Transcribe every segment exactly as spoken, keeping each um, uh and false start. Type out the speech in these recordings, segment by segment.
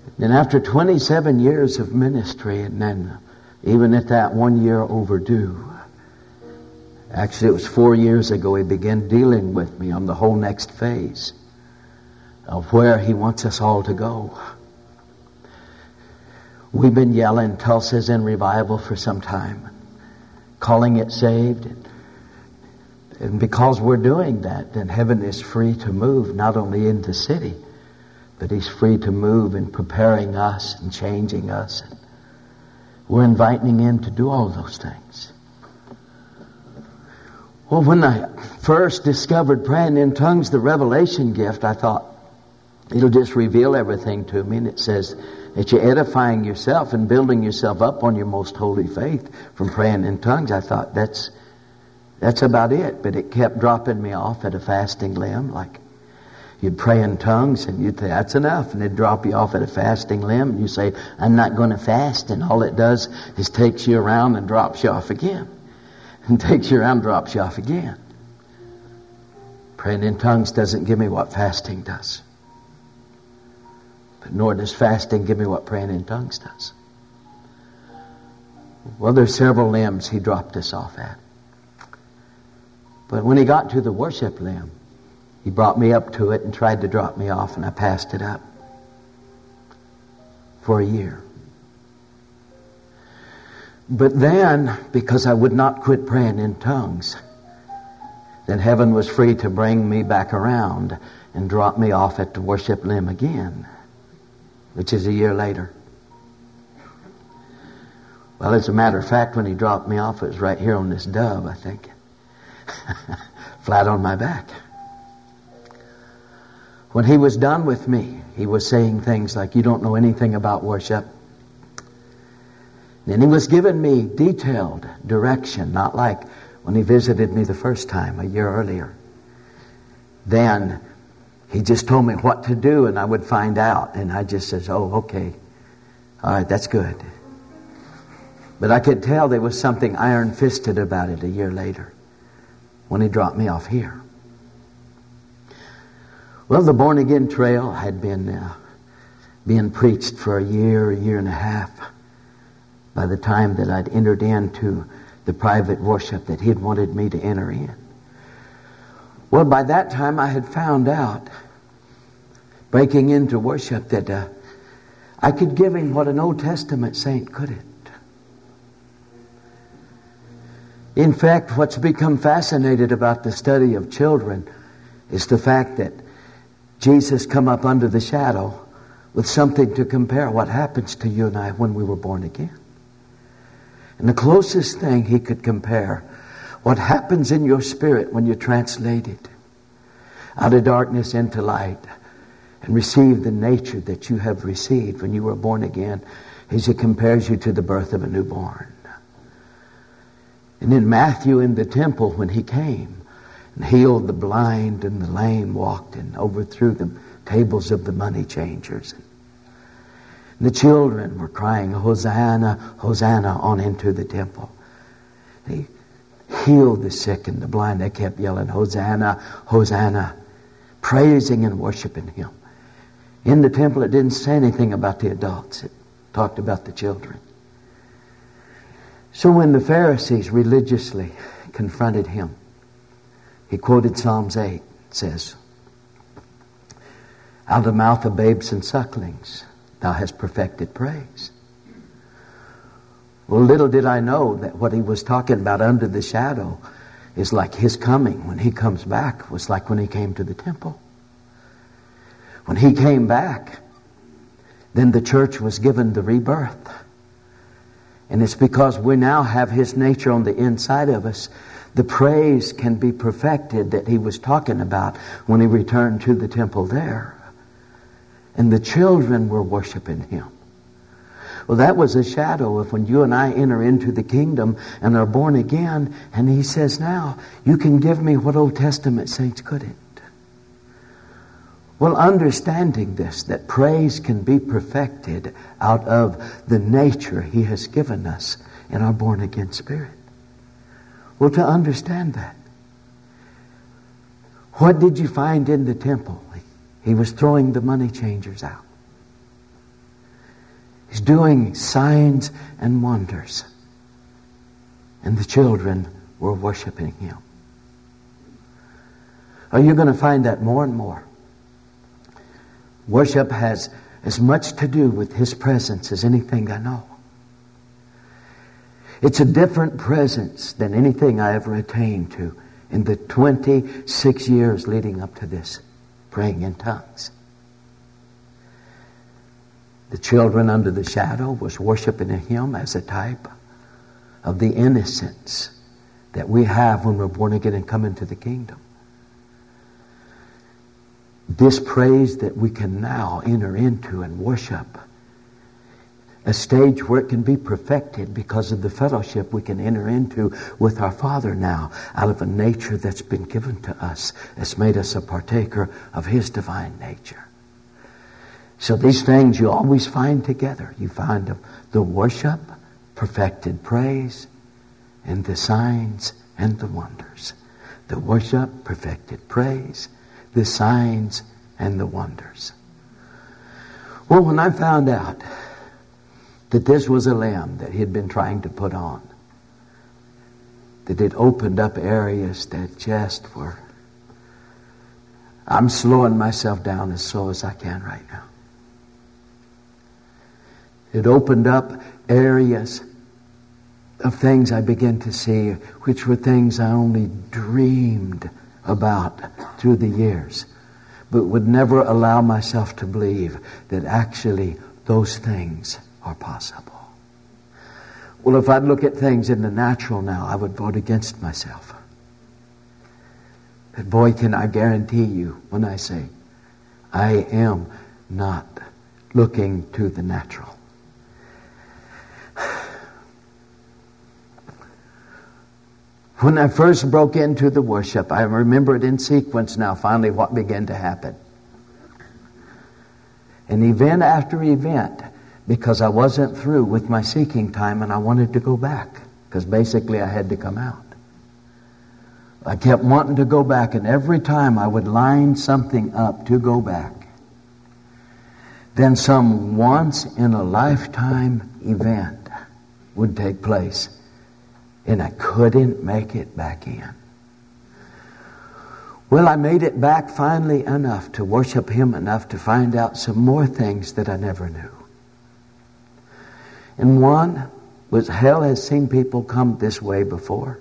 Then after twenty-seven years of ministry, and then even at that one year overdue, actually it was four years ago, he began dealing with me on the whole next phase of where he wants us all to go. We've been yelling Tulsa's in revival for some time, calling it saved. And because we're doing that, then heaven is free to move not only in the city, but he's free to move in preparing us and changing us. We're inviting him to do all those things. Well, when I first discovered praying in tongues, the revelation gift, I thought it'll just reveal everything to me. And it says that you're edifying yourself and building yourself up on your most holy faith from praying in tongues. I thought that's that's about it. But it kept dropping me off at a fasting limb. Like you'd pray in tongues and you'd say, that's enough. And it'd drop you off at a fasting limb. And you say, I'm not going to fast. And all it does is takes you around and drops you off again. And takes you around and drops you off again. Praying in tongues doesn't give me what fasting does. But nor does fasting give me what praying in tongues does. Well, there's several limbs he dropped us off at. But when he got to the worship limb, he brought me up to it and tried to drop me off, and I passed it up for a year. But then, because I would not quit praying in tongues, then heaven was free to bring me back around and drop me off at the worship limb again, which is a year later. Well, as a matter of fact, when he dropped me off, it was right here on this dove, I think. Flat on my back. When he was done with me, he was saying things like, you don't know anything about worship. Then he was giving me detailed direction, not like when he visited me the first time a year earlier. Then he just told me what to do and I would find out. And I just says, oh, okay. All right, that's good. But I could tell there was something iron-fisted about it a year later when he dropped me off here. Well, the born-again trail had been uh, being preached for a year, a year and a half by the time that I'd entered into the private worship that he'd wanted me to enter in. Well, by that time I had found out, breaking into worship, that uh, I could give him what an Old Testament saint couldn't. In fact, what's become fascinated about the study of children is the fact that Jesus come up under the shadow with something to compare what happens to you and I when we were born again. And the closest thing he could compare, what happens in your spirit when you're translated out of darkness into light and receive the nature that you have received when you were born again, is he compares you to the birth of a newborn. And in Matthew in the temple, when he came and healed the blind and the lame walked and overthrew the tables of the money changers. And the children were crying, Hosanna, Hosanna, on into the temple. He healed the sick and the blind. They kept yelling, Hosanna, Hosanna, praising and worshiping him. In the temple, it didn't say anything about the adults. It talked about the children. So when the Pharisees religiously confronted him, he quoted Psalms eight. It says, out of the mouth of babes and sucklings, thou hast perfected praise. Well, little did I know that what he was talking about under the shadow is like his coming. When he comes back was like when he came to the temple. When he came back, then the church was given the rebirth. And it's because we now have his nature on the inside of us. The praise can be perfected that he was talking about when he returned to the temple there. And the children were worshiping him. Well, that was a shadow of when you and I enter into the kingdom and are born again. And he says, now, you can give me what Old Testament saints couldn't. Well, understanding this, that praise can be perfected out of the nature he has given us in our born again spirit. Well, to understand that, what did you find in the temple? He was throwing the money changers out. He's doing signs and wonders. And the children were worshiping Him. Are you going to find that more and more? Worship has as much to do with His presence as anything I know. It's a different presence than anything I ever attained to in the twenty-six years leading up to this, praying in tongues. The children under the shadow was worshiping Him as a type of the innocence that we have when we're born again and come into the kingdom. This praise that we can now enter into and worship, a stage where it can be perfected because of the fellowship we can enter into with our Father now, out of a nature that's been given to us, that's made us a partaker of His divine nature. So these things you always find together. You find the worship, perfected praise, and the signs and the wonders. The worship, perfected praise, the signs and the wonders. Well, when I found out that this was a limb that He had been trying to put on, that it opened up areas that just were, I'm slowing myself down as slow as I can right now. It opened up areas of things I began to see, which were things I only dreamed about through the years, but would never allow myself to believe that actually those things are possible. Well, if I'd look at things in the natural now, I would vote against myself. But boy, can I guarantee you when I say, I am not looking to the natural. When I first broke into the worship, I remember it in sequence now, finally what began to happen. And event after event, because I wasn't through with my seeking time and I wanted to go back, because basically I had to come out. I kept wanting to go back, and every time I would line something up to go back, then some once in a lifetime event would take place. And I couldn't make it back in. Well, I made it back finally enough to worship Him enough to find out some more things that I never knew. And one was, hell has seen people come this way before.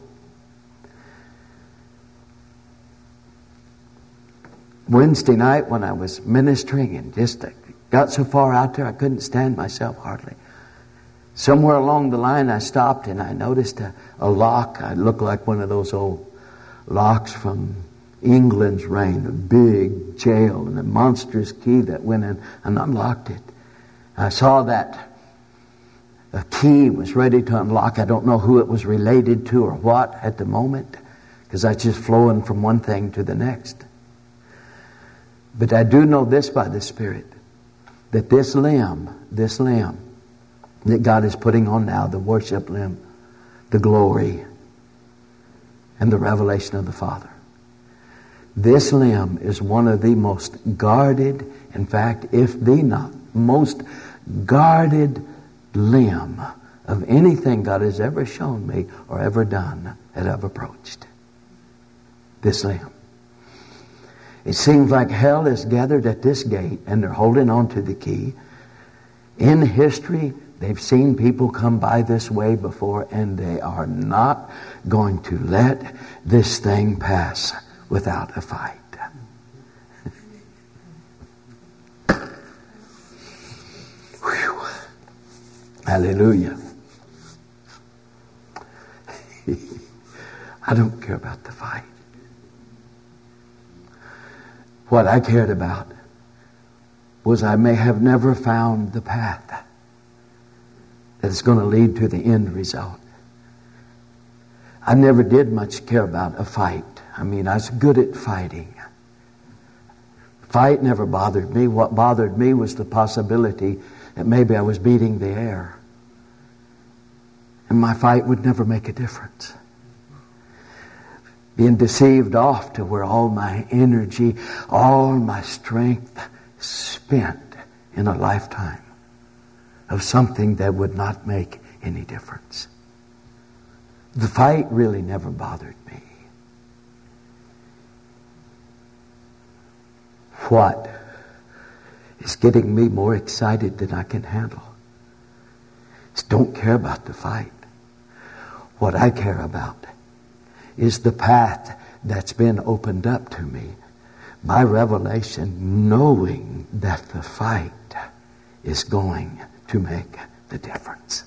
Wednesday night when I was ministering and just got so far out there I couldn't stand myself hardly. Somewhere along the line I stopped and I noticed a, a lock. It looked like one of those old locks from England's reign, a big jail and a monstrous key that went in and unlocked it. I saw that a key was ready to unlock. I don't know who it was related to or what at the moment, because I was just flowing from one thing to the next. But I do know this by the Spirit, that this limb, this limb, that God is putting on now, the worship limb, the glory, and the revelation of the Father. This limb is one of the most guarded, in fact, if the not most guarded limb of anything God has ever shown me or ever done that I've approached. This limb. It seems like hell is gathered at this gate and they're holding on to the key. In history, they've seen people come by this way before, and they are not going to let this thing pass without a fight. Whew. Hallelujah. I don't care about the fight. What I cared about was I may have never found the path that is going to lead to the end result. I never did much care about a fight. I mean, I was good at fighting. Fight never bothered me. What bothered me was the possibility that maybe I was beating the air. And my fight would never make a difference. Being deceived off to where all my energy, all my strength spent in a lifetime of something that would not make any difference. The fight really never bothered me. What is getting me more excited than I can handle is don't care about the fight. What I care about is the path that's been opened up to me by revelation, knowing that the fight is going to make the difference.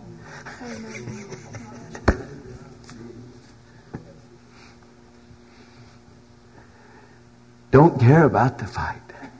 Don't care about the fight.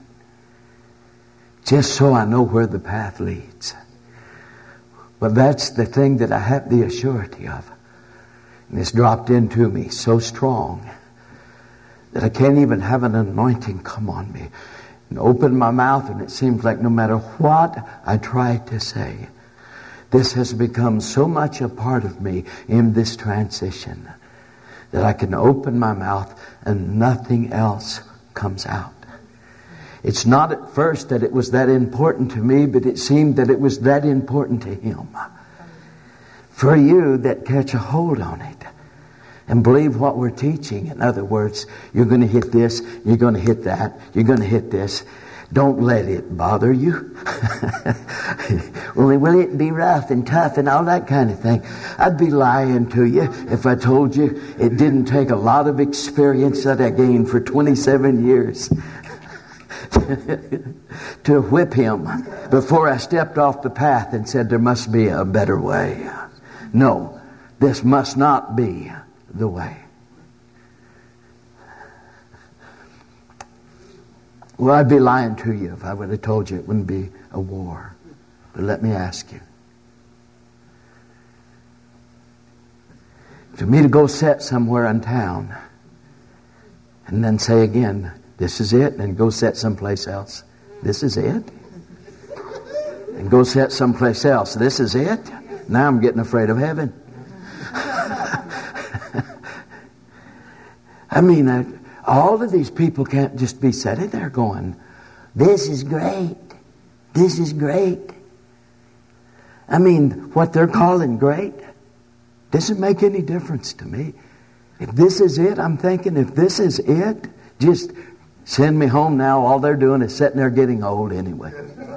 Just so I know where the path leads. But that's the thing that I have the assurity of. And it's dropped into me so strong that I can't even have an anointing come on me and open my mouth, and it seems like no matter what I try to say, this has become so much a part of me in this transition that I can open my mouth and nothing else comes out. It's not at first that it was that important to me, but it seemed that it was that important to Him. For you that catch a hold on it and believe what we're teaching, in other words, you're going to hit this, you're going to hit that, you're going to hit this. Don't let it bother you. Well, will it be rough and tough and all that kind of thing? I'd be lying to you if I told you it didn't take a lot of experience that I gained for twenty-seven years to whip him before I stepped off the path and said there must be a better way. No, this must not be the way. Well, I'd be lying to you if I would have told you it wouldn't be a war. But let me ask you. For me to go sit somewhere in town and then say again, this is it, and go sit someplace else. This is it. And go sit someplace else. This is it. Now I'm getting afraid of heaven. I mean, I, all of these people can't just be sitting there going, this is great. This is great. I mean, what they're calling great doesn't make any difference to me. If this is it, I'm thinking, if this is it, just send me home now. All they're doing is sitting there getting old anyway.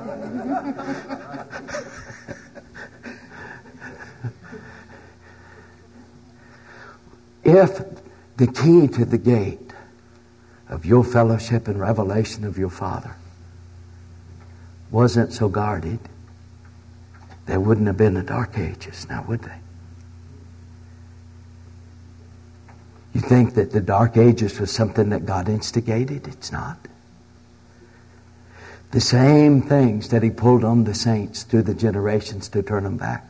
If the key to the gate of your fellowship and revelation of your Father wasn't so guarded, there wouldn't have been the Dark Ages now, would they? You think that the Dark Ages was something that God instigated? It's not. The same things that He pulled on the saints through the generations to turn them back.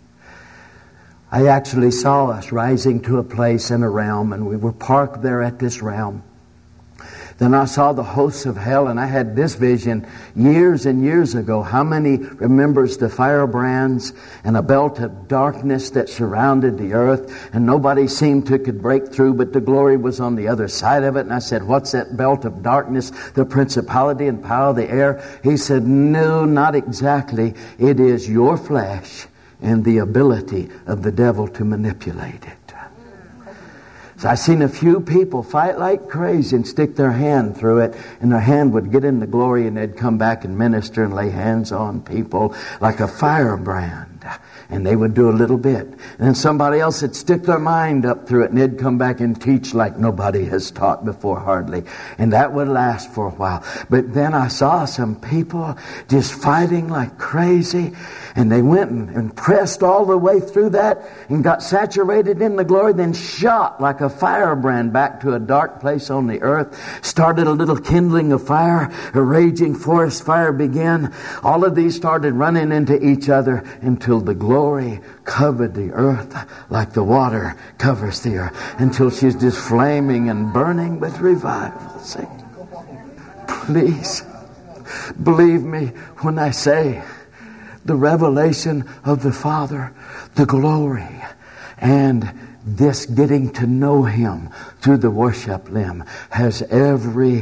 I actually saw us rising to a place in a realm, and we were parked there at this realm. Then I saw the hosts of hell, and I had this vision years and years ago. How many remembers the firebrands and a belt of darkness that surrounded the earth, and nobody seemed to could break through, but the glory was on the other side of it? And I said, what's that belt of darkness? The principality and power of the air? He said, no, not exactly. It is your flesh and the ability of the devil to manipulate it. So I seen a few people fight like crazy and stick their hand through it, and their hand would get in the glory, and they'd come back and minister and lay hands on people like a firebrand. And they would do a little bit. And then somebody else would stick their mind up through it, and they'd come back and teach like nobody has taught before hardly. And that would last for a while. But then I saw some people just fighting like crazy, and they went and, and pressed all the way through that and got saturated in the glory, then shot like a firebrand back to a dark place on the earth. Started a little kindling of fire. A raging forest fire began. All of these started running into each other until the glory Glory covered the earth like the water covers the earth, until she's just flaming and burning with revival. See? Please believe me when I say the revelation of the Father, the glory, and this getting to know Him through the worship limb has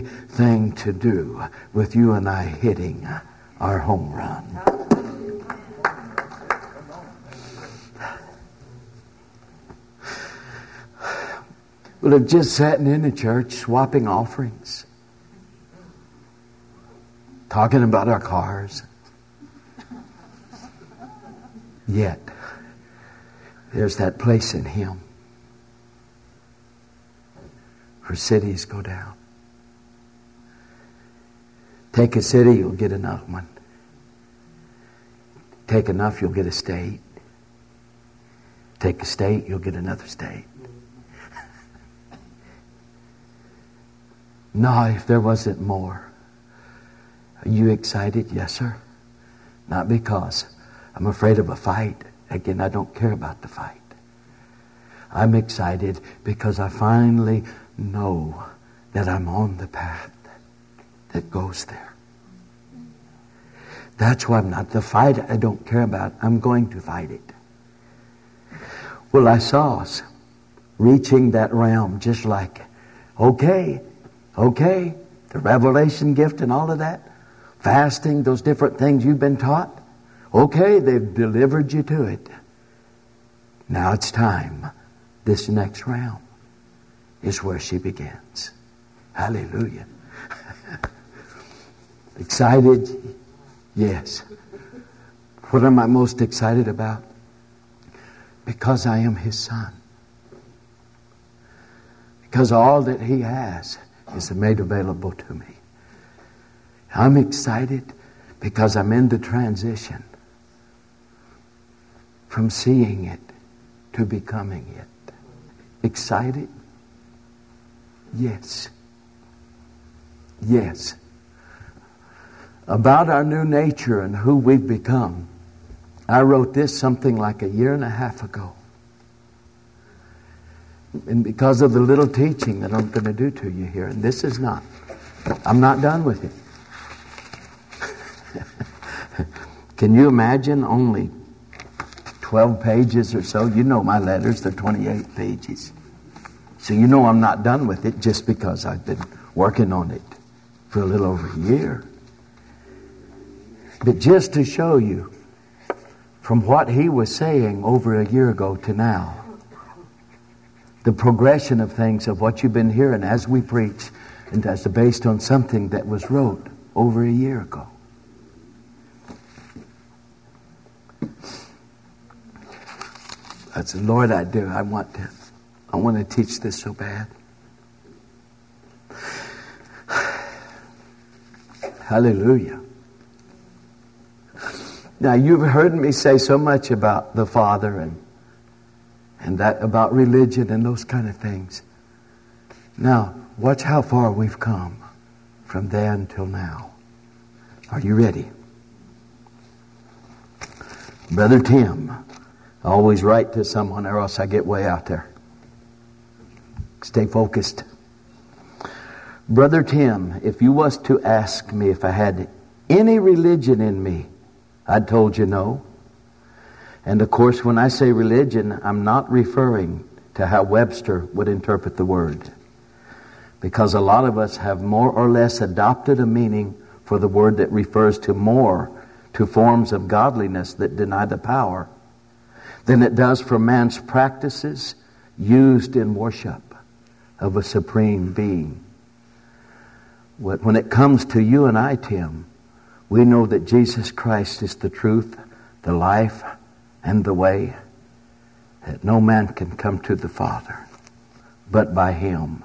everything to do with you and I hitting our home run. would have just sat in the church swapping offerings, talking about our cars. Yet, there's that place in Him where cities go down. Take a city, you'll get another one. Take enough, you'll get a state. Take a state, you'll get another state. No, if there wasn't more. Are you excited? Yes, sir. Not because I'm afraid of a fight. Again, I don't care about the fight. I'm excited because I finally know that I'm on the path that goes there. That's why I'm not the fight I don't care about. I'm going to fight it. Well, I saw us reaching that realm just like, okay, okay, the revelation gift and all of that, fasting, those different things you've been taught. Okay, they've delivered you to it. Now it's time. This next realm is where she begins. Hallelujah. Excited? Yes. What am I most excited about? Because I am His son. Because all that He has is made available to me. I'm excited because I'm in the transition from seeing it to becoming it. Excited? Yes. Yes. About our new nature and who we've become, I wrote this something like a year and a half ago. And because of the little teaching that I'm going to do to you here, and this is not, I'm not done with it. Can you imagine only twelve pages or so? You know my letters, they're twenty-eight pages. So you know I'm not done with it just because I've been working on it for a little over a year. But just to show you from what he was saying over a year ago to now, the progression of things of what you've been hearing as we preach, and that's based on something that was wrote over a year ago. I said, Lord, I do. I want to. I want to teach this so bad. Hallelujah. Now, you've heard me say so much about the Father and and that about religion and those kind of things. Now, watch how far we've come from then till now. Are you ready? Brother Tim, I always write to someone or else I get way out there. Stay focused. Brother Tim, if you was to ask me if I had any religion in me, I'd told you no. And of course, when I say religion, I'm not referring to how Webster would interpret the word. Because a lot of us have more or less adopted a meaning for the word that refers to more to forms of godliness that deny the power than it does for man's practices used in worship of a supreme being. When it comes to you and I, Tim, we know that Jesus Christ is the truth, the life, and the way, that no man can come to the Father but by Him.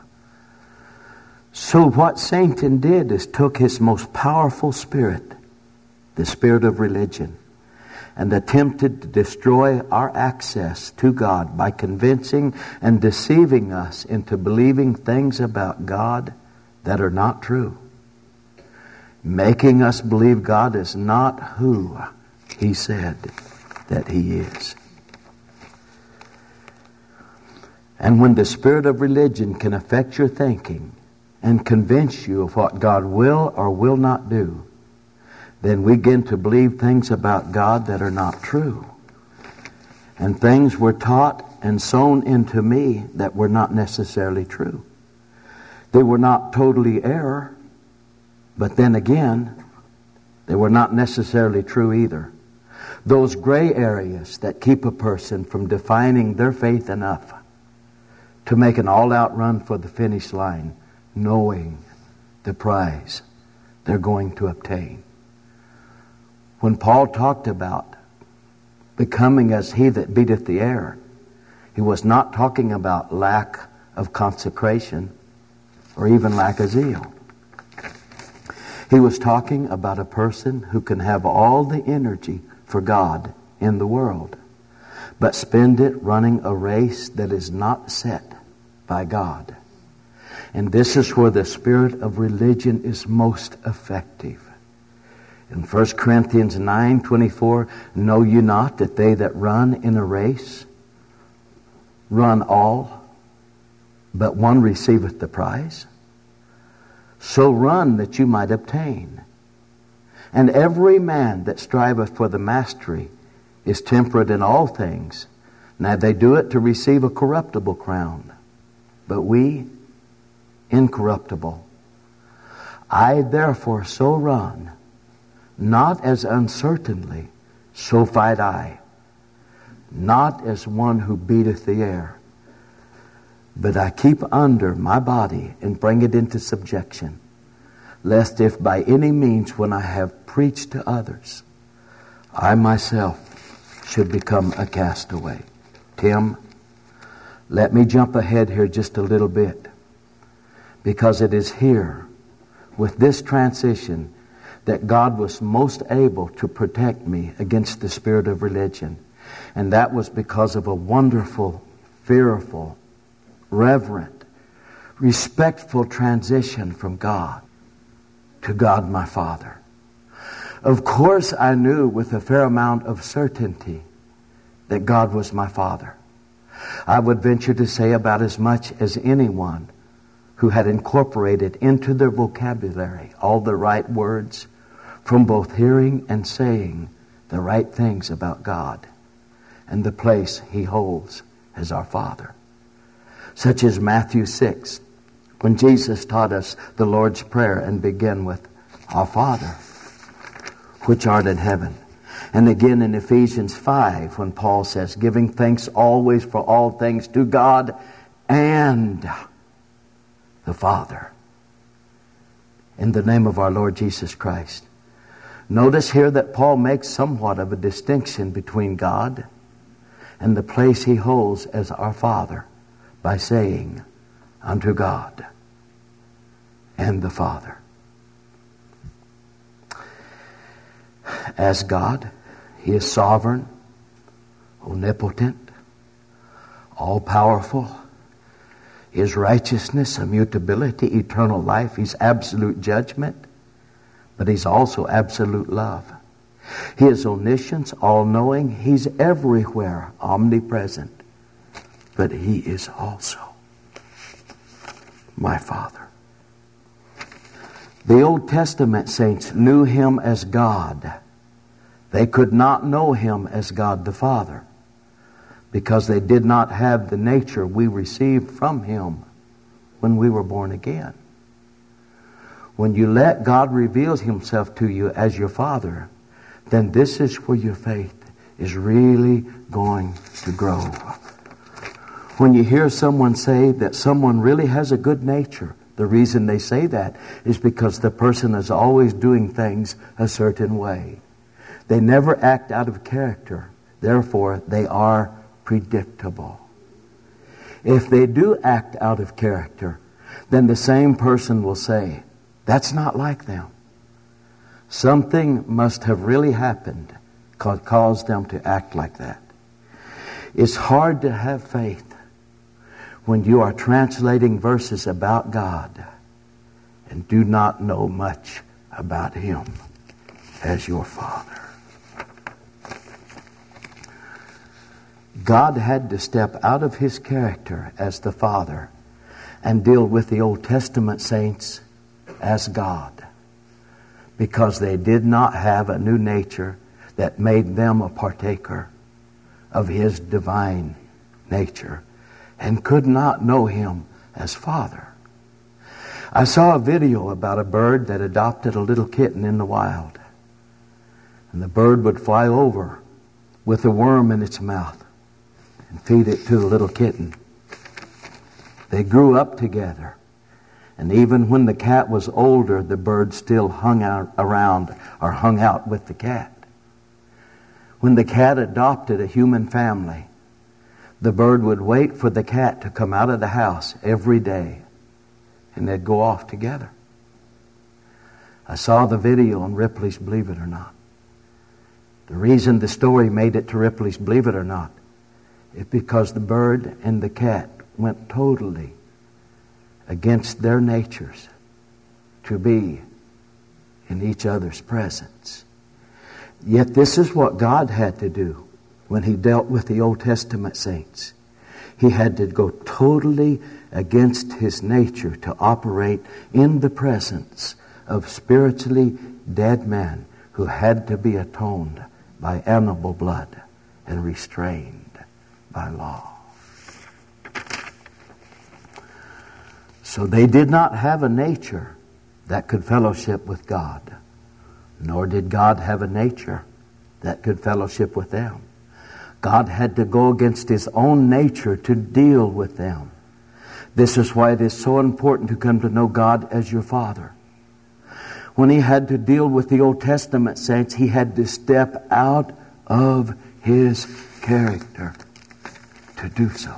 So what Satan did is took his most powerful spirit, the spirit of religion, and attempted to destroy our access to God by convincing and deceiving us into believing things about God that are not true. Making us believe God is not who He said that He is. And when the spirit of religion can affect your thinking and convince you of what God will or will not do, then we begin to believe things about God that are not true. And things were taught and sown into me that were not necessarily true. They were not totally error, but then again, they were not necessarily true either. Those gray areas that keep a person from defining their faith enough to make an all-out run for the finish line, knowing the prize they're going to obtain. When Paul talked about becoming as he that beateth the air, he was not talking about lack of consecration or even lack of zeal. He was talking about a person who can have all the energy for God in the world, but spend it running a race that is not set by God. And this is where the spirit of religion is most effective. In First Corinthians nine twenty-four, know you not that they that run in a race run all, but one receiveth the prize? So run that you might obtain. And every man that striveth for the mastery is temperate in all things. Now they do it to receive a corruptible crown, but we incorruptible. I therefore so run, not as uncertainly, so fight I, not as one who beateth the air, but I keep under my body and bring it into subjection, lest if by any means when I have preached to others, I myself should become a castaway. Tim, let me jump ahead here just a little bit, because it is here with this transition that God was most able to protect me against the spirit of religion. And that was because of a wonderful, fearful, reverent, respectful transition from God to God my Father. Of course, I knew with a fair amount of certainty that God was my Father. I would venture to say about as much as anyone who had incorporated into their vocabulary all the right words from both hearing and saying the right things about God and the place He holds as our Father. Such as Matthew six, when Jesus taught us the Lord's Prayer and began with, Our Father, which art in heaven. And again in Ephesians five, when Paul says, giving thanks always for all things to God and the Father, in the name of our Lord Jesus Christ. Notice here that Paul makes somewhat of a distinction between God and the place He holds as our Father by saying, unto God and the Father. As God, He is sovereign, omnipotent, all-powerful. His righteousness, immutability, eternal life. He's absolute judgment, but He's also absolute love. He is omniscience, all-knowing. He's everywhere, omnipresent. But He is also my Father. The Old Testament saints knew Him as God. They could not know Him as God the Father, because they did not have the nature we received from Him when we were born again. When you let God reveal Himself to you as your Father, then this is where your faith is really going to grow. When you hear someone say that someone really has a good nature, the reason they say that is because the person is always doing things a certain way. They never act out of character. Therefore, they are predictable. If they do act out of character, then the same person will say, that's not like them. Something must have really happened that caused them to act like that. It's hard to have faith when you are translating verses about God and do not know much about Him as your Father. God had to step out of His character as the Father and deal with the Old Testament saints as God, because they did not have a new nature that made them a partaker of His divine nature and could not know Him as Father. I saw a video about a bird that adopted a little kitten in the wild. And the bird would fly over with a worm in its mouth and feed it to the little kitten. They grew up together. And even when the cat was older, the bird still hung out around or hung out with the cat. When the cat adopted a human family, the bird would wait for the cat to come out of the house every day, and they'd go off together. I saw the video on Ripley's Believe It or Not. The reason the story made it to Ripley's Believe It or Not is because the bird and the cat went totally against their natures to be in each other's presence. Yet this is what God had to do when He dealt with the Old Testament saints. He had to go totally against His nature to operate in the presence of spiritually dead men who had to be atoned by animal blood and restrained by law. So they did not have a nature that could fellowship with God, nor did God have a nature that could fellowship with them. God had to go against His own nature to deal with them. This is why it is so important to come to know God as your Father. When He had to deal with the Old Testament saints, He had to step out of His character to do so.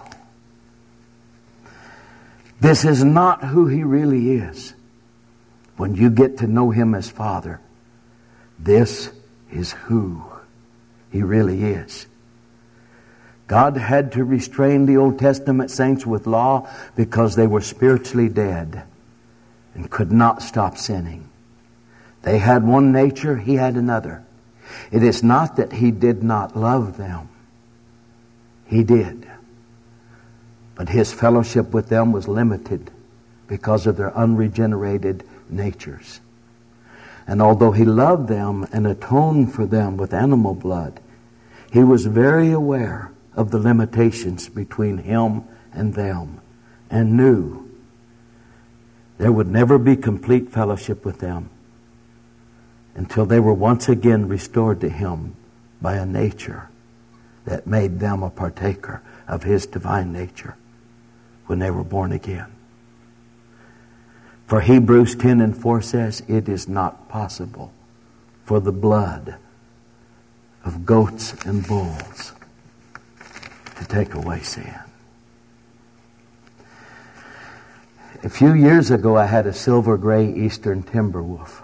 This is not who He really is. When you get to know Him as Father, this is who He really is. God had to restrain the Old Testament saints with law because they were spiritually dead and could not stop sinning. They had one nature, He had another. It is not that He did not love them. He did. But His fellowship with them was limited because of their unregenerated natures. And although He loved them and atoned for them with animal blood, He was very aware of the limitations between Him and them, and knew there would never be complete fellowship with them until they were once again restored to Him by a nature that made them a partaker of His divine nature when they were born again. For Hebrews ten and four says, it is not possible for the blood of goats and bulls to take away sin. A few years ago, I had a silver gray eastern timber wolf.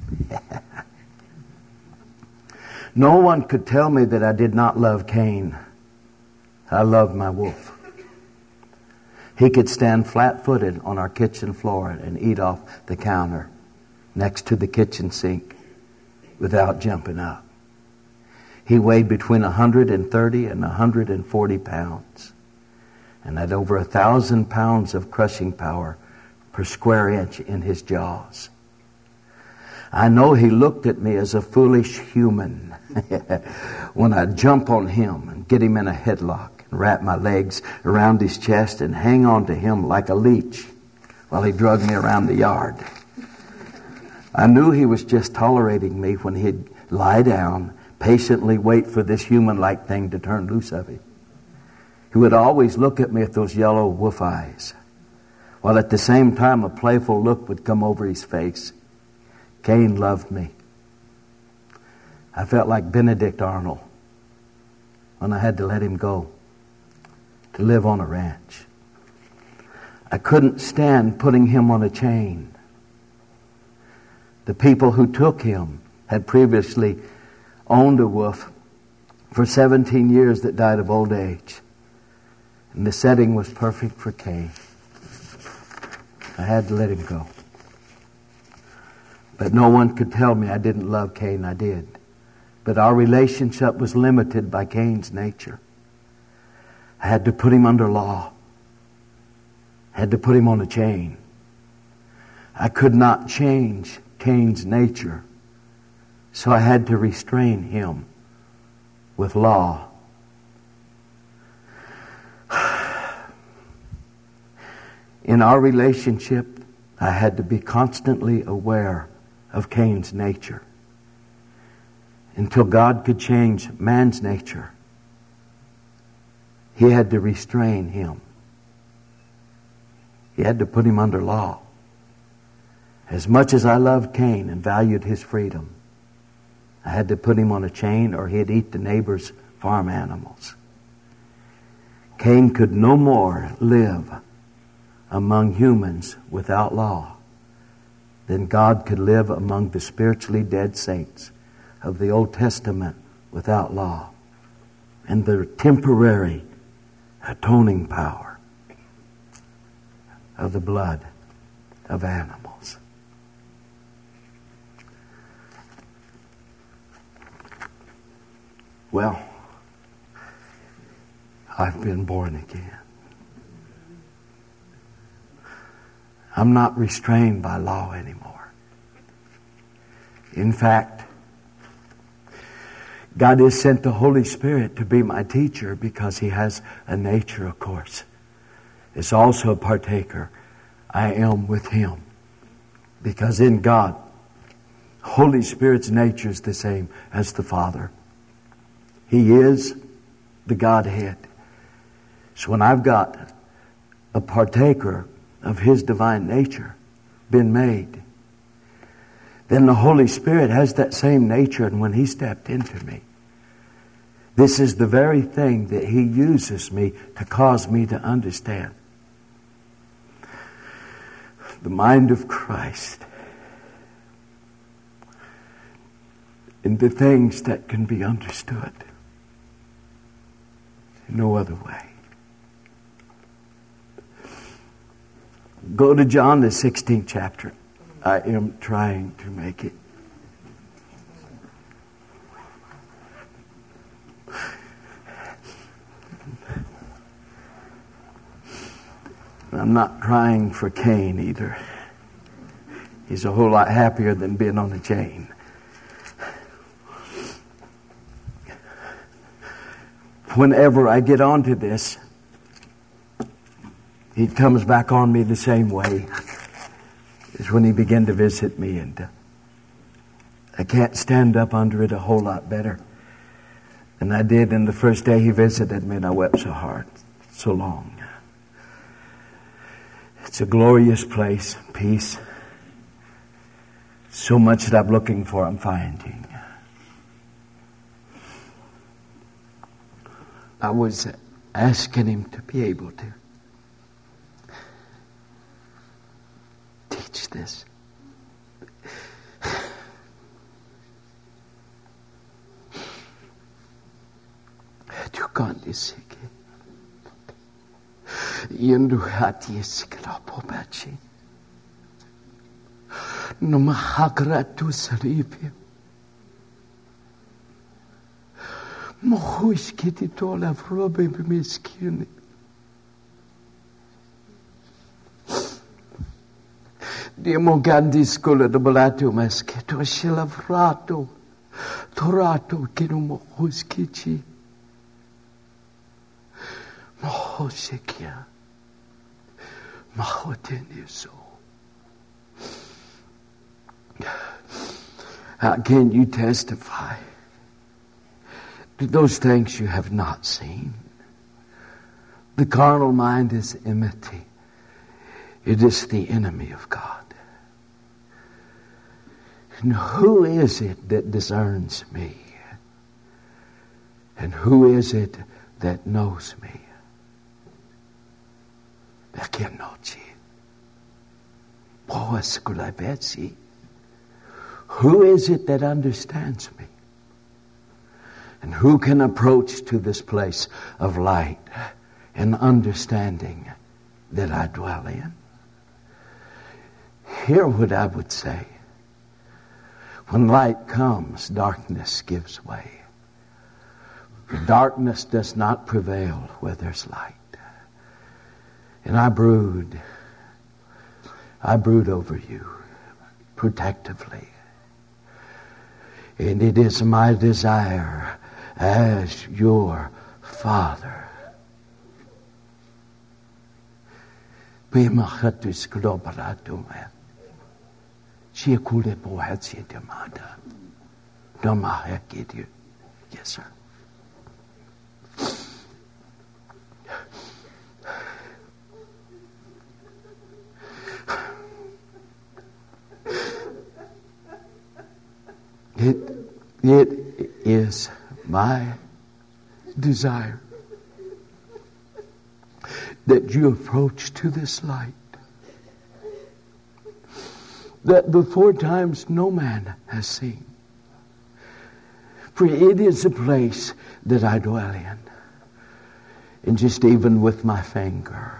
No one could tell me that I did not love Cain. I loved my wolf. He could stand flat-footed on our kitchen floor and eat off the counter next to the kitchen sink without jumping up. He weighed between one hundred thirty and one hundred forty pounds and had over a thousand pounds of crushing power per square inch in his jaws. I know he looked at me as a foolish human when I'd jump on him and get him in a headlock and wrap my legs around his chest and hang on to him like a leech while he drug me around the yard. I knew he was just tolerating me when he'd lie down, patiently wait for this human-like thing to turn loose of him. He would always look at me with those yellow wolf eyes, while at the same time a playful look would come over his face. Cain loved me. I felt like Benedict Arnold when I had to let him go to live on a ranch. I couldn't stand putting him on a chain. The people who took him had previously owned a wolf for seventeen years that died of old age. And the setting was perfect for Cain. I had to let him go. But no one could tell me I didn't love Cain. I did. But our relationship was limited by Cain's nature. I had to put him under law. I had to put him on a chain. I could not change Cain's nature. So I had to restrain him with law. In our relationship, I had to be constantly aware of Cain's nature until God could change man's nature. He had to restrain him He had to put him under law. As much as I loved Cain and valued his freedom, I had to put him on a chain or he'd eat the neighbor's farm animals. Cain could no more live among humans without law than God could live among the spiritually dead saints of the Old Testament without law and the temporary atoning power of the blood of animals. Well, I've been born again. I'm not restrained by law anymore. In fact, God has sent the Holy Spirit to be my teacher because He has a nature, of course. It's also a partaker. I am with Him. Because in God, Holy Spirit's nature is the same as the Father. He is the Godhead. So when I've got a partaker of His divine nature been made, then the Holy Spirit has that same nature, and when He stepped into me, this is the very thing that He uses me to cause me to understand. The mind of Christ in the things that can be understood in no other way. Go to John, the sixteenth chapter. I am trying to make it. I'm not crying for Cain either. He's a whole lot happier than being on the chain. Whenever I get onto this, he comes back on me the same way as when he began to visit me, and uh, I can't stand up under it a whole lot better than I did in the first day he visited me, and I wept so hard, so long. It's a glorious place, peace. So much that I'm looking for, I'm finding. I was asking him to be able to teach this. Du kan det sikkert. Yendu hati sikra pobachi. No mahagratu saripi. Mohush kiti tola vrobe bimiskini. Diamo gandi skola do balato maske to shilavrato. Torato kinu mohush kichi. Mohoshikia. Mahoteniso. How can you testify to those things you have not seen? The carnal mind is enmity. It is the enemy of God. And who is it that discerns me? And who is it that knows me? Perché noci? Who is it that understands me? And who can approach to this place of light and understanding that I dwell in? Hear what I would say. When light comes, darkness gives way. Darkness does not prevail where there's light. And I brood, I brood over you protectively. And it is my desire as your Father. Yes, sir. It, it is my desire that you approach to this light that before times no man has seen. For it is a place that I dwell in. And just even with my finger,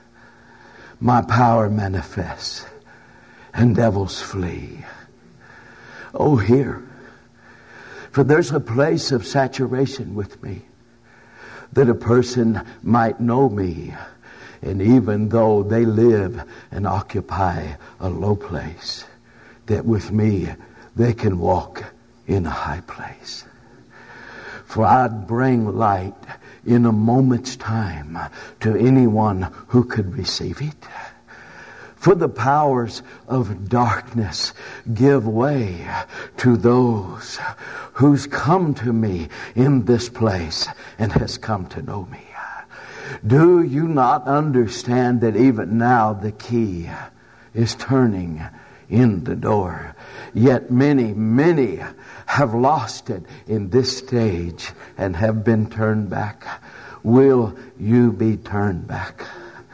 my power manifests and devils flee. Oh, here. For there's a place of saturation with me that a person might know me, and even though they live and occupy a low place, that with me they can walk in a high place. For I'd bring light in a moment's time to anyone who could receive it. For the powers of darkness give way to those who's come to me in this place and has come to know me. Do you not understand that even now the key is turning in the door? Yet many, many have lost it in this stage and have been turned back. Will you be turned back?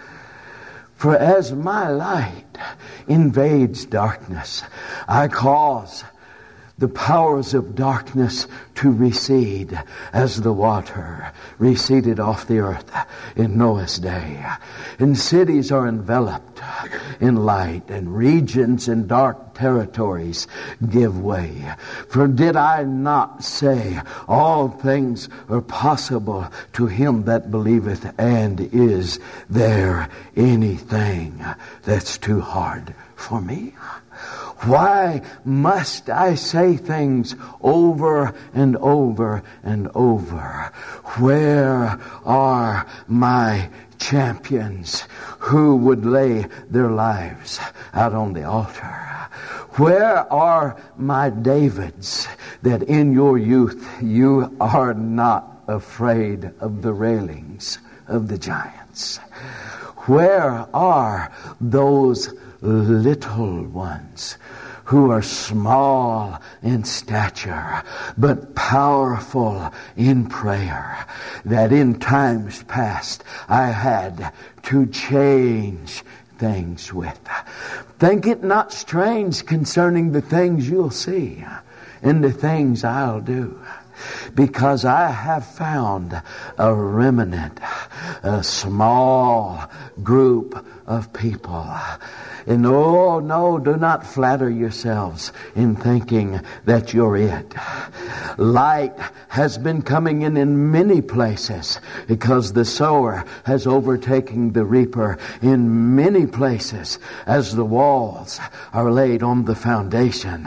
For as my light invades darkness, I cause the powers of darkness to recede as the water receded off the earth in Noah's day. And cities are enveloped in light, and regions and dark territories give way. For did I not say all things are possible to him that believeth, and is there anything that's too hard for me? Why must I say things over and over and over? Where are my champions who would lay their lives out on the altar? Where are my Davids that in your youth you are not afraid of the railings of the giants? Where are those little ones who are small in stature but powerful in prayer, that in times past I had to change things with? Think it not strange concerning the things you'll see and the things I'll do, because I have found a remnant, a small group of people. And oh, no, do not flatter yourselves in thinking that you're it. Light has been coming in in many places because the sower has overtaken the reaper in many places as the walls are laid on the foundation.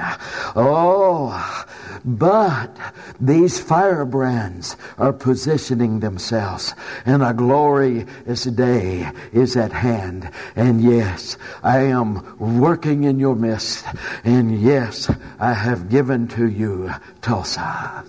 Oh, but these firebrands are positioning themselves, and a glorious day is at hand. And yes, I am working in your midst, and yes, I have given to you Tulsa.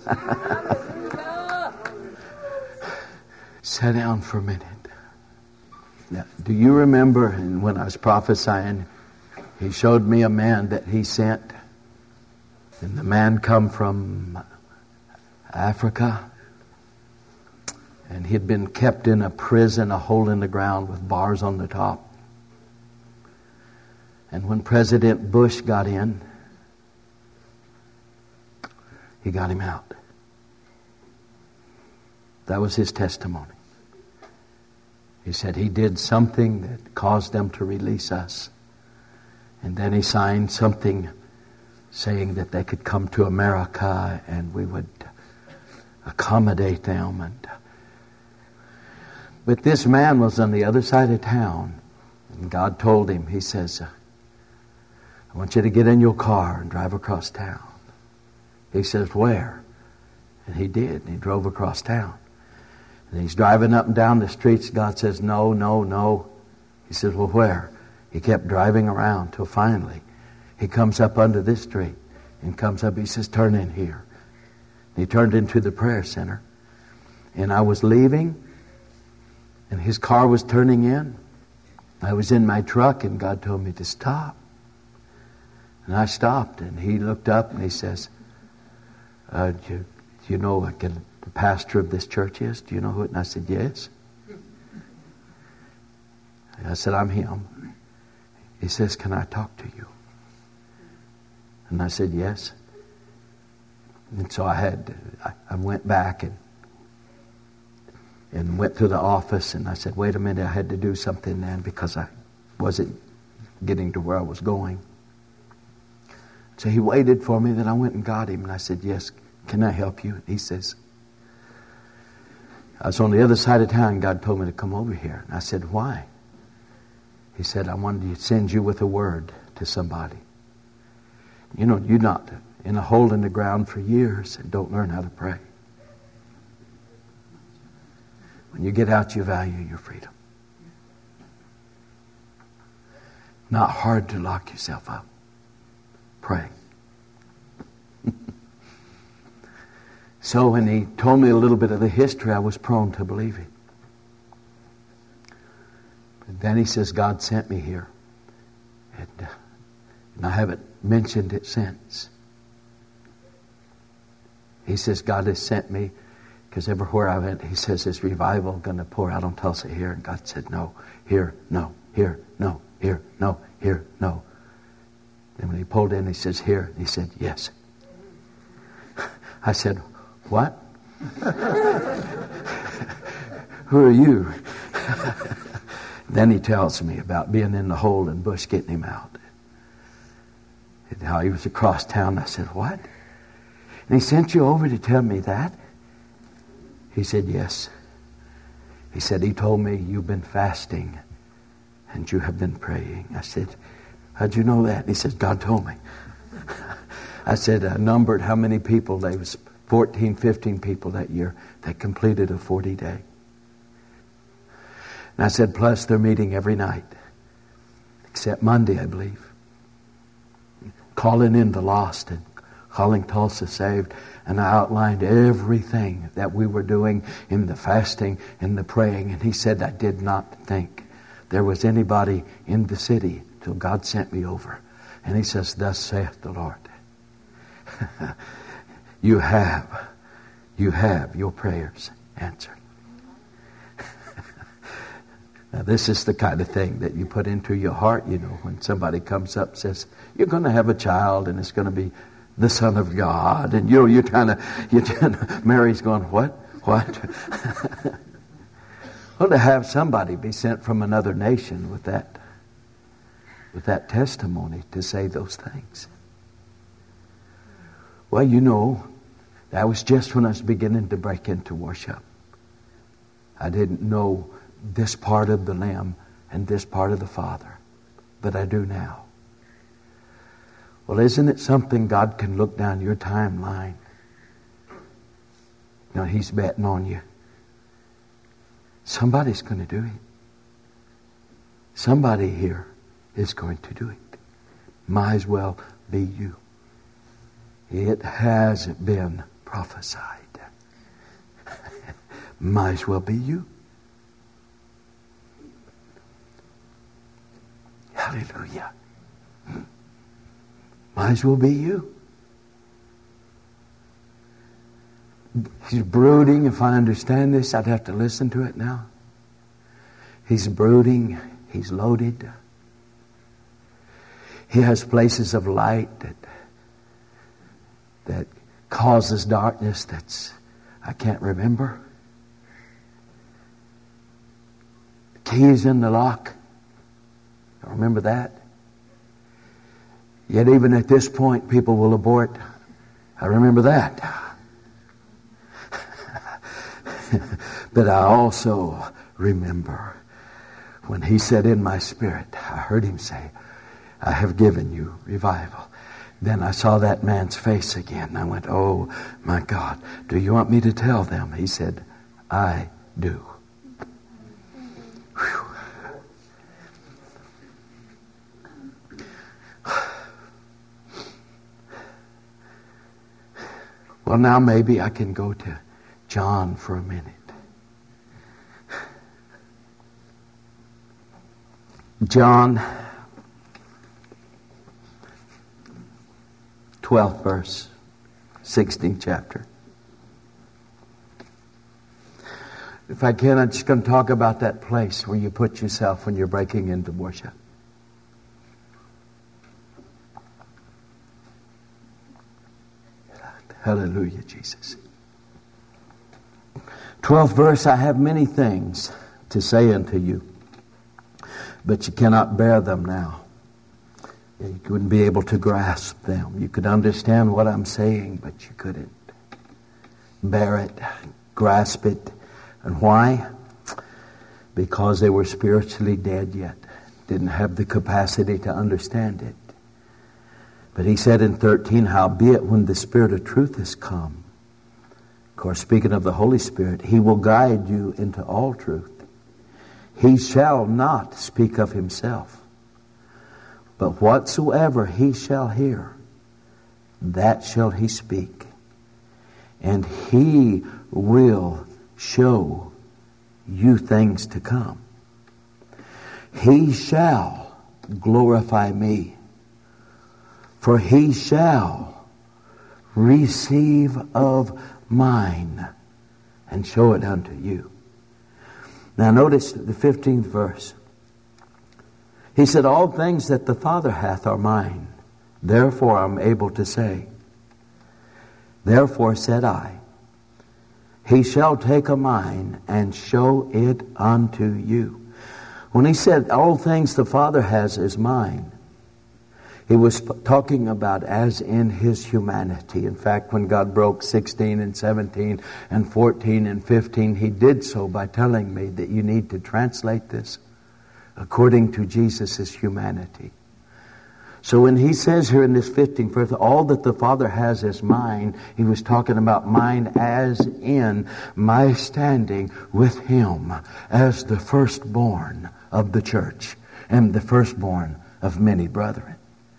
Sit down for a minute. Now, do you remember when I was prophesying, he showed me a man that he sent? And the man come from Africa, and he'd been kept in a prison, a hole in the ground with bars on the top. And when President Bush got in, he got him out. That was his testimony. He said he did something that caused them to release us. And then he signed something saying that they could come to America and we would accommodate them. And but this man was on the other side of town, and God told him, he says, I want you to get in your car and drive across town. He says, where? And he did, and he drove across town. And he's driving up and down the streets. God says, no, no, no. He says, well, where? He kept driving around till finally he comes up under this street and comes up. He says, turn in here. And he turned into the prayer center. And I was leaving, and his car was turning in. I was in my truck, and God told me to stop. And I stopped, and he looked up and he says, uh, do, you, do you know what the pastor of this church is? Do you know who it? And I said, yes. And I said, I'm him. He says, can I talk to you? And I said, yes. And so I had, I, I went back and and went to the office, and I said, wait a minute, I had to do something then because I wasn't getting to where I was going. So he waited for me, then I went and got him, and I said, yes, can I help you? And he says, I was on the other side of town, God told me to come over here. And I said, why? He said, I wanted to send you with a word to somebody. You know, you're not in a hole in the ground for years and don't learn how to pray. When you get out, you value your freedom. Not hard to lock yourself up. Pray. So when he told me a little bit of the history, I was prone to believe it. But then he says, God sent me here. And, uh, and I haven't mentioned it since. He says, God has sent me. Because everywhere I went, he says, is revival going to pour out on Tulsa here? And God said, no, here, no, here, no, here, no, here, no. And when he pulled in, he says, here. He said, yes. I said, what? Who are you? Then he tells me about being in the hole and Bush getting him out. And how he was across town. I said, what? And he sent you over to tell me that? He said, yes. He said, he told me you've been fasting and you have been praying. I said, how'd you know that? He said, God told me. I said, I numbered how many people. There was fourteen, fifteen people that year that completed a forty day. And I said, plus they're meeting every night. Except Monday, I believe. Calling in the lost and calling Tulsa saved. And I outlined everything that we were doing in the fasting and the praying. And he said, I did not think there was anybody in the city till God sent me over. And he says, thus saith the Lord. You have, you have your prayers answered. Now this is the kind of thing that you put into your heart, you know, when somebody comes up and says, you're going to have a child and it's going to be the Son of God, and you know, you're kind of, you're kind of, Mary's going, what? What? Well, to have somebody be sent from another nation with that, with that testimony to say those things. Well, you know, that was just when I was beginning to break into worship. I didn't know this part of the Lamb and this part of the Father, but I do now. Well, isn't it something God can look down your timeline? Now He's betting on you. Somebody's going to do it. Somebody here is going to do it. Might as well be you. It has been prophesied. Might as well be you. Hallelujah. Might as well be you. He's brooding. If I understand this, I'd have to listen to it now. He's brooding. He's loaded. He has places of light that that causes darkness that's I can't remember. The keys in the lock. I remember that. Yet even at this point, people will abort. I remember that. But I also remember when He said in my spirit, I heard Him say, I have given you revival. Then I saw that man's face again. And I went, oh my God, do you want me to tell them? He said, I do. Whew. Well, now maybe I can go to John for a minute. John, twelfth verse. sixteenth chapter. If I can, I'm just going to talk about that place where you put yourself when you're breaking into worship. Hallelujah, Jesus. twelfth verse, I have many things to say unto you, but you cannot bear them now. You wouldn't be able to grasp them. You could understand what I'm saying, but you couldn't bear it, grasp it. And why? Because they were spiritually dead yet. Didn't have the capacity to understand it. But he said in thirteen, howbeit when the Spirit of truth is come, of course, speaking of the Holy Spirit, he will guide you into all truth. He shall not speak of himself, but whatsoever he shall hear, that shall he speak. And he will show you things to come. He shall glorify me, for he shall receive of mine and show it unto you. Now notice the fifteenth verse. He said, all things that the Father hath are mine. Therefore I'm able to say, therefore said I, he shall take of mine and show it unto you. When he said, all things the Father has is mine, he was talking about as in his humanity. In fact, when God broke sixteen and seventeen and fourteen and fifteen, he did so by telling me that you need to translate this according to Jesus' humanity. So when he says here in this fifteenth verse, all that the Father has is mine, he was talking about mine as in my standing with him as the firstborn of the church and the firstborn of many brethren.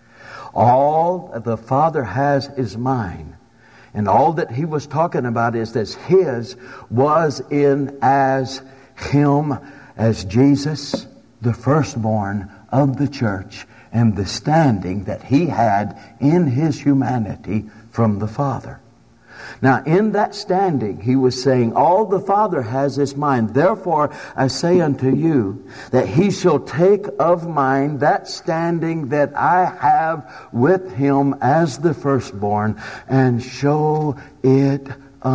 All the Father has is mine. And all that he was talking about is that his was in as him, as Jesus, the firstborn of the church, and the standing that he had in his humanity from the Father. Now, in that standing, he was saying, all the Father has is mine. Therefore, I say unto you that he shall take of mine that standing that I have with him as the firstborn and show it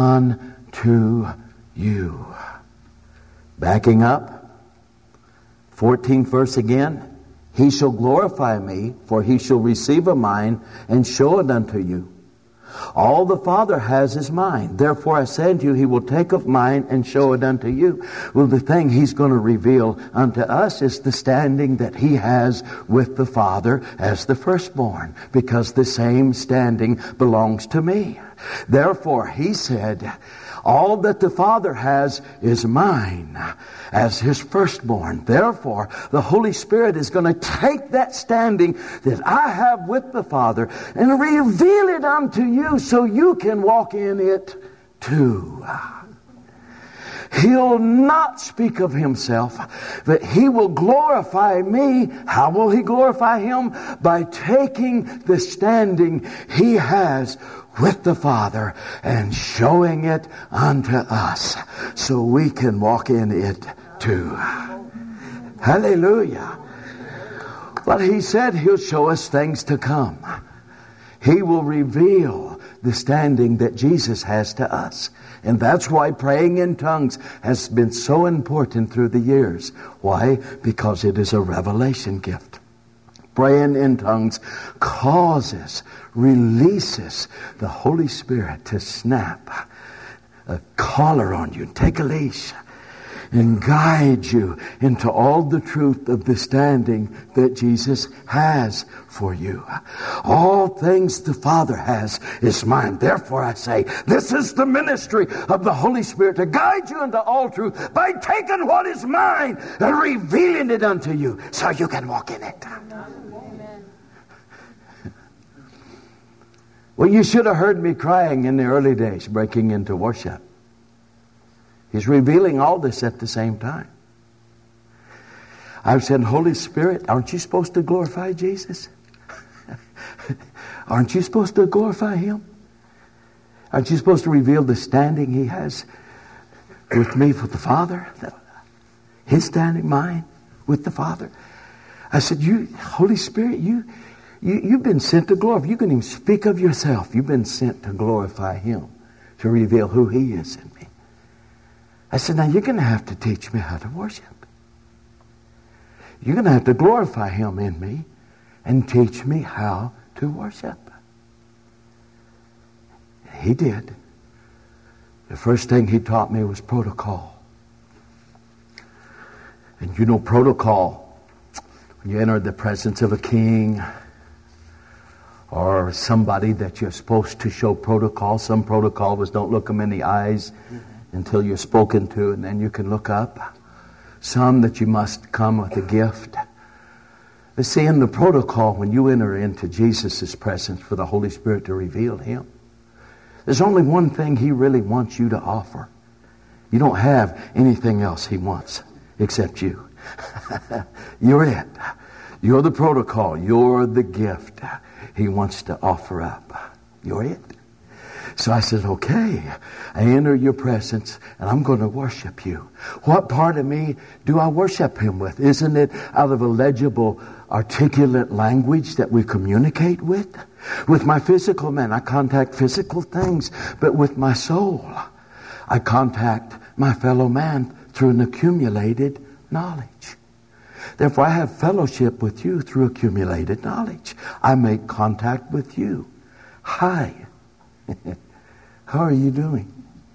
unto you. Backing up, fourteenth verse again. He shall glorify me, for he shall receive of mine and show it unto you. All the Father has is mine. Therefore I say unto you, he will take of mine and show it unto you. Well, the thing he's going to reveal unto us is the standing that he has with the Father as the firstborn, because the same standing belongs to me. Therefore, he said, all that the Father has is mine as his firstborn. Therefore, the Holy Spirit is going to take that standing that I have with the Father and reveal it unto you so you can walk in it too. He'll not speak of himself, but he will glorify me. How will he glorify him? By taking the standing he has with the Father and showing it unto us so we can walk in it too. Hallelujah. But he said he'll show us things to come. He will reveal the standing that Jesus has to us. And that's why praying in tongues has been so important through the years. Why? Because it is a revelation gift. Praying in tongues causes, releases the Holy Spirit to snap a collar on you, take a leash, and guide you into all the truth of the standing that Jesus has for you. All things the Father has is mine. Therefore I say, this is the ministry of the Holy Spirit to guide you into all truth by taking what is mine and revealing it unto you so you can walk in it. Amen. Well, you should have heard me crying in the early days, breaking into worship. He's revealing all this at the same time. I've said, Holy Spirit, aren't you supposed to glorify Jesus? Aren't you supposed to glorify him? Aren't you supposed to reveal the standing he has with me, with the Father? His standing, mine, with the Father. I said, you, Holy Spirit, you, you, you've been sent to glorify. You can even speak of yourself. You've been sent to glorify Him, to reveal who He is in me. I said, now you're going to have to teach me how to worship. You're going to have to glorify Him in me and teach me how to worship. He did. The first thing He taught me was protocol. And you know protocol, when you enter the presence of a king or somebody that you're supposed to show protocol. Some protocol was don't look them in the eyes until you're spoken to, and then you can look up. Some that you must come with a gift. But see, in the protocol, when you enter into Jesus' presence for the Holy Spirit to reveal Him, there's only one thing He really wants you to offer. You don't have anything else He wants except you. You're it. You're the protocol. You're the gift He wants to offer up. You're it. So I said, okay, I enter your presence and I'm going to worship you. What part of me do I worship Him with? Isn't it out of a legible, articulate language that we communicate with? With my physical man, I contact physical things, but with my soul, I contact my fellow man through an accumulated knowledge. Therefore, I have fellowship with you through accumulated knowledge. I make contact with you. Hi. How are you doing?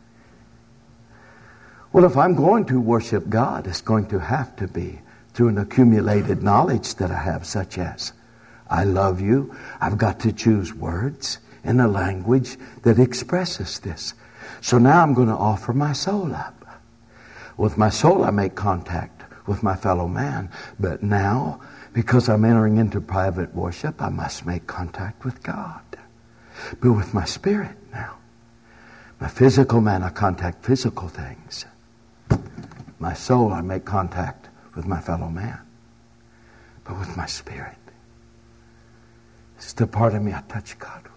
Well, if I'm going to worship God, it's going to have to be through an accumulated knowledge that I have, such as, I love you. I've got to choose words in a language that expresses this. So now I'm going to offer my soul up. With my soul, I make contact with my fellow man. But now, because I'm entering into private worship, I must make contact with God. But with my spirit now, my physical man, I contact physical things. My soul, I make contact with my fellow man. But with my spirit, it's the part of me I touch God with.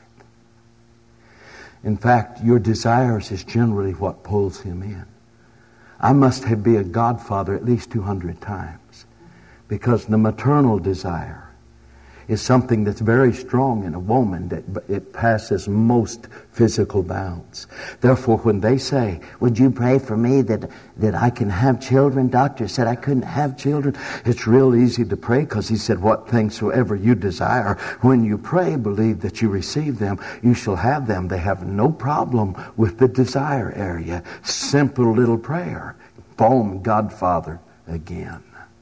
In fact, your desires is generally what pulls Him in. I must have be a godfather at least two hundred times, because the maternal desire is something that's very strong in a woman, that it passes most physical bounds. Therefore, when they say, would you pray for me that, that I can have children? Doctor said I couldn't have children. It's real easy to pray, because He said, what things soever you desire, when you pray, believe that you receive them, you shall have them. They have no problem with the desire area. Simple little prayer. Boom, Godfather again.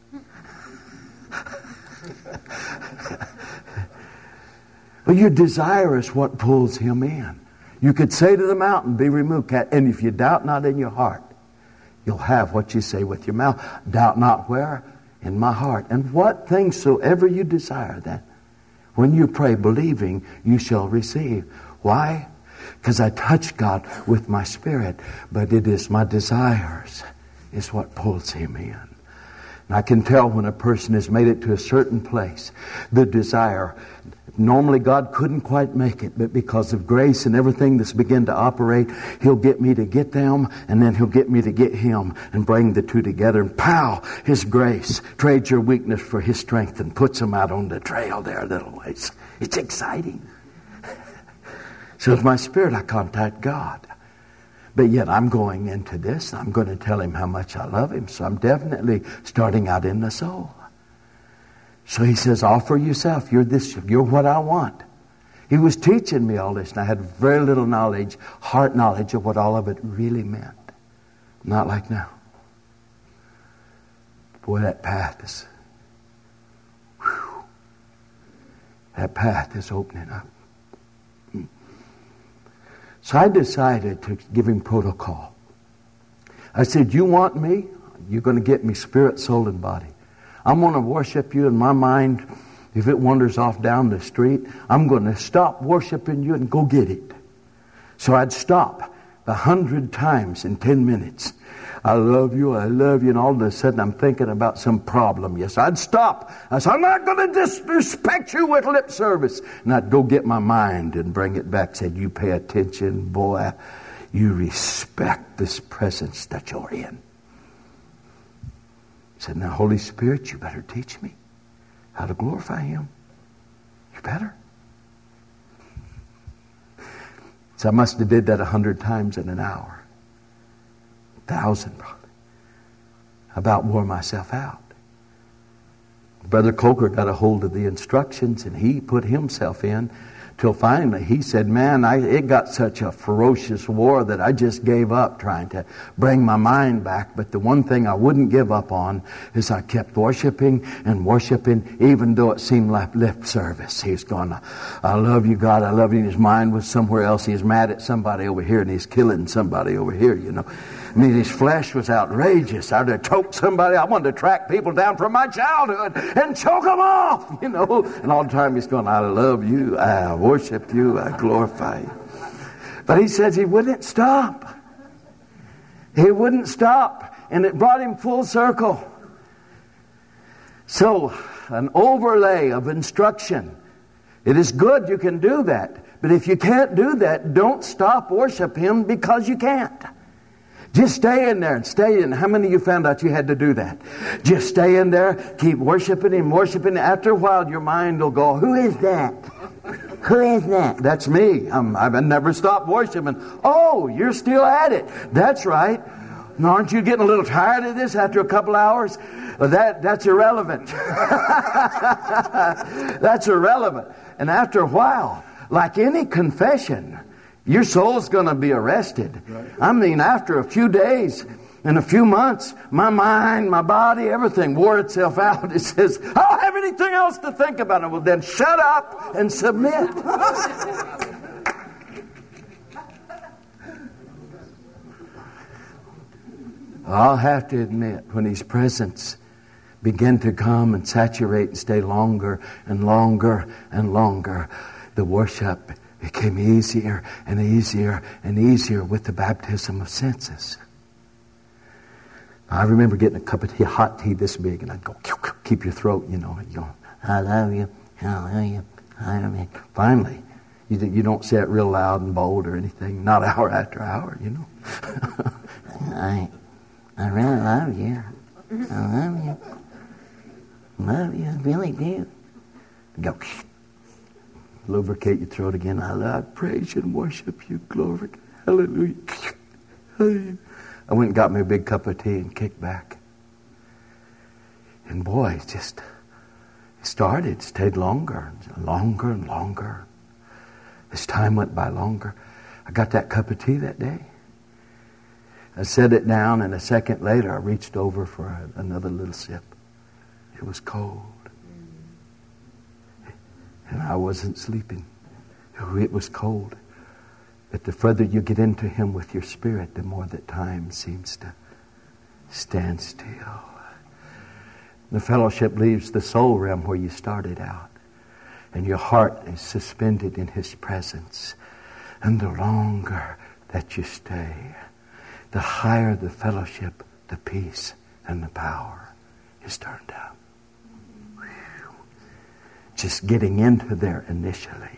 Well, your desire is what pulls Him in. You could say to the mountain, be removed, and if you doubt not in your heart, you'll have what you say with your mouth. Doubt not where? In my heart. And what things soever you desire, then, when you pray believing, you shall receive. Why? Because I touch God with my spirit, but it is my desires is what pulls Him in. And I can tell when a person has made it to a certain place, the desire. Normally God couldn't quite make it, but because of grace and everything that's begun to operate, He'll get me to get them, and then He'll get me to get Him, and bring the two together. And pow, His grace trades your weakness for His strength and puts them out on the trail there a little ways. It's exciting. So with my spirit I contact God. But yet I'm going into this. I'm going to tell Him how much I love Him. So I'm definitely starting out in the soul. So He says, offer yourself. You're this. You're what I want. He was teaching me all this, and I had very little knowledge, heart knowledge of what all of it really meant. Not like now. Boy, that path is, whew, that path is opening up. So I decided to give Him protocol. I said, you want me? You're going to get me spirit, soul, and body. I'm going to worship you in my mind. If it wanders off down the street, I'm going to stop worshiping you and go get it. So I'd stop a hundred times in ten minutes. I love you, I love you, and all of a sudden I'm thinking about some problem. Yes, I'd stop. I said, I'm not going to disrespect you with lip service. And I'd go get my mind and bring it back. Said, you pay attention, boy. You respect this presence that you're in. Said, now, Holy Spirit, you better teach me how to glorify Him. You better. So I must have did that a hundred times in an hour. Thousand probably. About wore myself out. Brother Coker got a hold of the instructions and he put himself in till finally he said, man, I, it got such a ferocious war that I just gave up trying to bring my mind back. But the one thing I wouldn't give up on is I kept worshiping and worshiping, even though it seemed like lip service. He's going, I love you, God, I love you. His mind was somewhere else. He's mad at somebody over here and he's killing somebody over here, you know. I mean, his flesh was outrageous. I'd have choked somebody. I wanted to track people down from my childhood and choke them off, you know. And all the time he's going, I love you, I worship you, I glorify you. But he says he wouldn't stop. He wouldn't stop. And it brought him full circle. So, an overlay of instruction. It is good you can do that. But if you can't do that, don't stop worship Him because you can't. Just stay in there and stay in. How many of you found out you had to do that? Just stay in there, keep worshiping Him, worshiping. After a while, your mind will go, who is that? Who is that? That's me. I'm, I've never stopped worshiping. Oh, you're still at it. That's right. Aren't you getting a little tired of this after a couple hours? Well, that, that's irrelevant. That's irrelevant. And after a while, like any confession, your soul's going to be arrested. Right. I mean, after a few days and a few months, my mind, my body, everything wore itself out. It says, I don't have anything else to think about it. Well, then shut up and submit. I'll have to admit, when His presence began to come and saturate and stay longer and longer and longer, the worship became easier and easier and easier with the baptism of senses. I remember getting a cup of tea, hot tea this big, and I'd go, keep your throat, you know, and you go, I love you, I love you, I love you. Finally, you, you don't say it real loud and bold or anything, not hour after hour, you know. I, I really love you. I love you. Love you, I really do. Go, lubricate your throat again. I love, praise you and worship you. Glory. Hallelujah. Hallelujah. I went and got me a big cup of tea and kicked back. And boy, it just it started, stayed longer, longer and longer. As time went by longer, I got that cup of tea that day. I set it down, and a second later, I reached over for a, another little sip. It was cold. And I wasn't sleeping. It was cold. But the further you get into Him with your spirit, the more that time seems to stand still. The fellowship leaves the soul realm where you started out. And your heart is suspended in His presence. And the longer that you stay, the higher the fellowship, the peace, and the power is turned up. Just getting into there initially.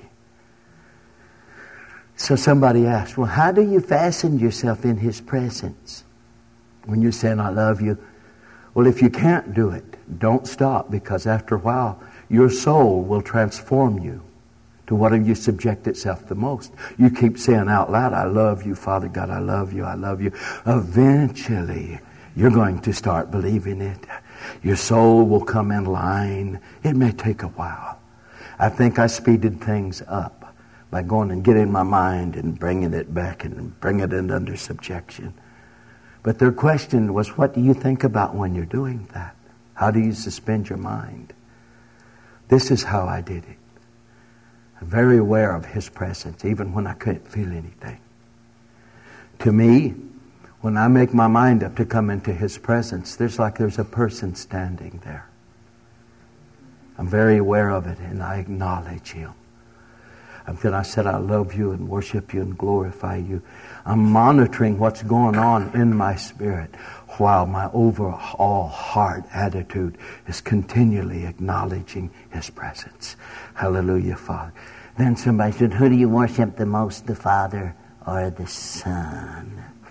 So somebody asked, well, how do you fasten yourself in His presence when you're saying, I love you? Well, if you can't do it, don't stop, because after a while, your soul will transform you to whatever you subject itself the most. You keep saying out loud, I love you, Father God, I love you, I love you. Eventually, you're going to start believing it. Your soul will come in line. It may take a while. I think I speeded things up by going and getting my mind and bringing it back and bringing it under subjection. But their question was, what do you think about when you're doing that? How do you suspend your mind? This is how I did it. I'm very aware of His presence, even when I couldn't feel anything. To me, when I make my mind up to come into His presence, there's like there's a person standing there. I'm very aware of it, and I acknowledge Him. When I said I love you and worship you and glorify you, I'm monitoring what's going on in my spirit while my overall heart attitude is continually acknowledging His presence. Hallelujah, Father. Then somebody said, who do you worship the most, the Father or the Son?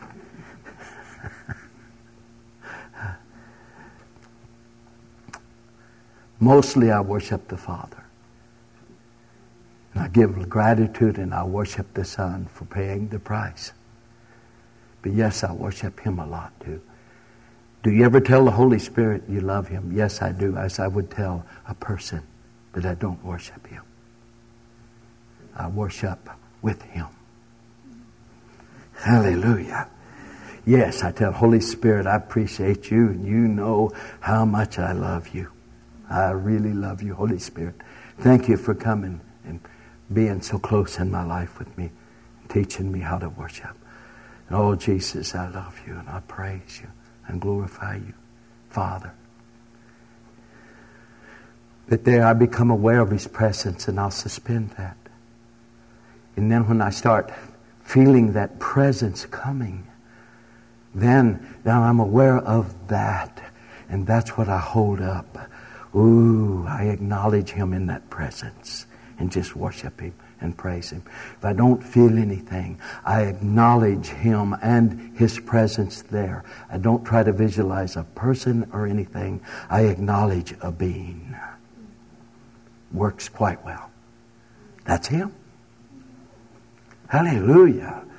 Mostly I worship the Father. And I give gratitude and I worship the Son for paying the price. But yes, I worship Him a lot too. Do you ever tell the Holy Spirit you love Him? Yes, I do, as I would tell a person, but I don't worship Him. I worship with Him. Hallelujah. Yes, I tell Holy Spirit, I appreciate you, and you know how much I love you. I really love you, Holy Spirit. Thank you for coming and being so close in my life with me, teaching me how to worship. And oh, Jesus, I love you, and I praise you and glorify you, Father. But there I become aware of His presence, and I'll suspend that. And then when I start feeling that presence coming, then, then I'm aware of that. And that's what I hold up. Ooh, I acknowledge Him in that presence and just worship Him and praise Him. If I don't feel anything, I acknowledge Him and His presence there. I don't try to visualize a person or anything. I acknowledge a being. Works quite well. That's Him. Hallelujah.